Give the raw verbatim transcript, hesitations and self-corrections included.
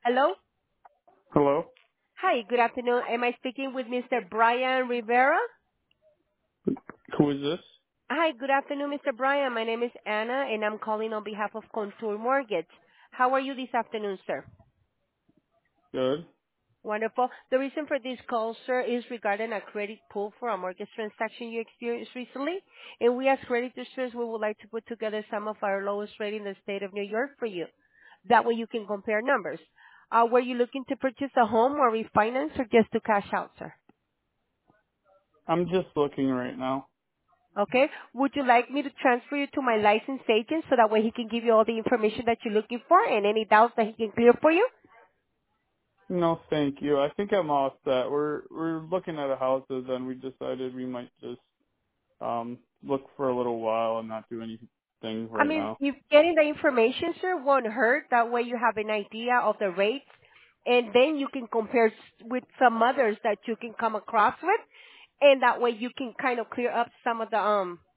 Hello? Hello? Hi, good afternoon. Am I speaking with Mister Brian Rivera? Who is this? Hi, good afternoon, Mister Brian. My name is Anna, and I'm calling on behalf of Contour Mortgage. How are you this afternoon, sir? Good. Wonderful. The reason for this call, sir, is regarding a credit pull for a mortgage transaction you experienced recently. And we as creditors, we would like to put together some of our lowest rate in the state of New York for you. That way you can compare numbers. Uh, were you looking to purchase a home or refinance or just to cash out, sir? I'm just looking right now. Okay. Would you like me to transfer you to my licensed agent so that way he can give you all the information that you're looking for and any doubts that he can clear for you? No, thank you. I think I'm all set. We're we're looking at houses and we decided we might just um look for a little while and not do anything I right mean, now. if getting the information, sir, won't hurt. That way you have an idea of the rates and then you can compare s- with some others that you can come across with and that way you can kind of clear up some of the um